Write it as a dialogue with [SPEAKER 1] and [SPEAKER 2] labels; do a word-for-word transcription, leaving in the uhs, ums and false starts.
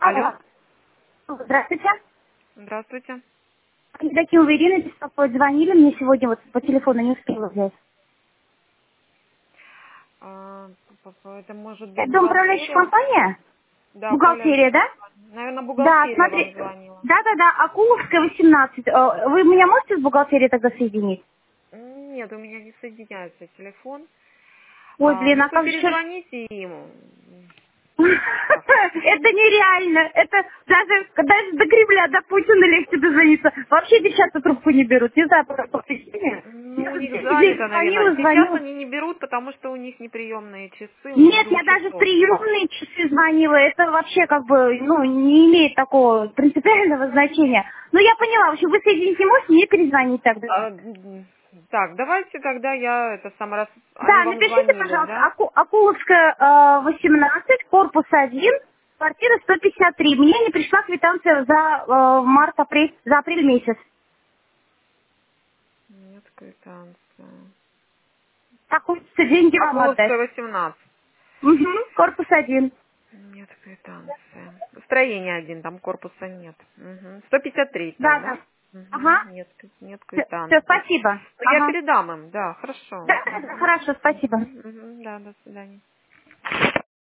[SPEAKER 1] Алло.
[SPEAKER 2] Алло. Здравствуйте.
[SPEAKER 1] Здравствуйте.
[SPEAKER 2] Евдокимова Ирина, беспокоит, звонили мне сегодня, вот по телефону не успела взять.
[SPEAKER 1] А, п- п- это может быть
[SPEAKER 2] Это управляющая
[SPEAKER 1] бухгалтерия?
[SPEAKER 2] компания?
[SPEAKER 1] Да,
[SPEAKER 2] Бухгалтерия,
[SPEAKER 1] управляющая
[SPEAKER 2] да?
[SPEAKER 1] компания. Наверное,
[SPEAKER 2] Да,
[SPEAKER 1] бухгалтерия вам
[SPEAKER 2] смотри.
[SPEAKER 1] звонила.
[SPEAKER 2] Да-да-да, Акуловская, восемнадцать. Э, Вы меня можете с бухгалтерией тогда соединить?
[SPEAKER 1] М, Нет, у меня не соединяется телефон.
[SPEAKER 2] Ой,
[SPEAKER 1] А,
[SPEAKER 2] блин, а
[SPEAKER 1] может, вы
[SPEAKER 2] как же...
[SPEAKER 1] перезвоните ему? Так.
[SPEAKER 2] Это нереально. Это даже, даже до Кремля, до Путина легче дозвониться. Вообще девчата трубку не берут. Не знаю, по какой причине.
[SPEAKER 1] Ну,
[SPEAKER 2] Я
[SPEAKER 1] у них
[SPEAKER 2] здесь
[SPEAKER 1] занято, наверное.
[SPEAKER 2] звонила,
[SPEAKER 1] Сейчас
[SPEAKER 2] звонила.
[SPEAKER 1] они не берут, потому что у них неприемные часы, у них
[SPEAKER 2] Нет,
[SPEAKER 1] до
[SPEAKER 2] я даже в
[SPEAKER 1] часов.
[SPEAKER 2] приемные часы звонила. Это вообще как бы, ну, не имеет такого принципиального значения. Ну, я поняла. В общем, вы соедините, можете мне перезвонить тогда.
[SPEAKER 1] А, м, так, давайте тогда я это сам раз... Они
[SPEAKER 2] Да,
[SPEAKER 1] вам
[SPEAKER 2] напишите,
[SPEAKER 1] звонили,
[SPEAKER 2] пожалуйста,
[SPEAKER 1] да?
[SPEAKER 2] Аку- Акуловская, э, восемнадцать, корпус один, квартира сто пятьдесят три. Мне не пришла квитанция за э, март-апрель, за апрель месяц.
[SPEAKER 1] Нет, квитанция.
[SPEAKER 2] Так хочется деньги вам отдать.
[SPEAKER 1] Акуловская, восемнадцать.
[SPEAKER 2] Угу, корпус один.
[SPEAKER 1] Нет квитанции. Строение один, там корпуса нет. Мгм. сто пятьдесят три
[SPEAKER 2] Да,
[SPEAKER 1] там, да?
[SPEAKER 2] да. Ага.
[SPEAKER 1] Мгм. Нет, нет
[SPEAKER 2] Все,
[SPEAKER 1] квитанции.
[SPEAKER 2] спасибо.
[SPEAKER 1] Ну, я
[SPEAKER 2] Ага.
[SPEAKER 1] передам им, да, хорошо.
[SPEAKER 2] Да, да, да,
[SPEAKER 1] Мгм.
[SPEAKER 2] хорошо, спасибо.
[SPEAKER 1] Мгм. Мгм. Да, до свидания.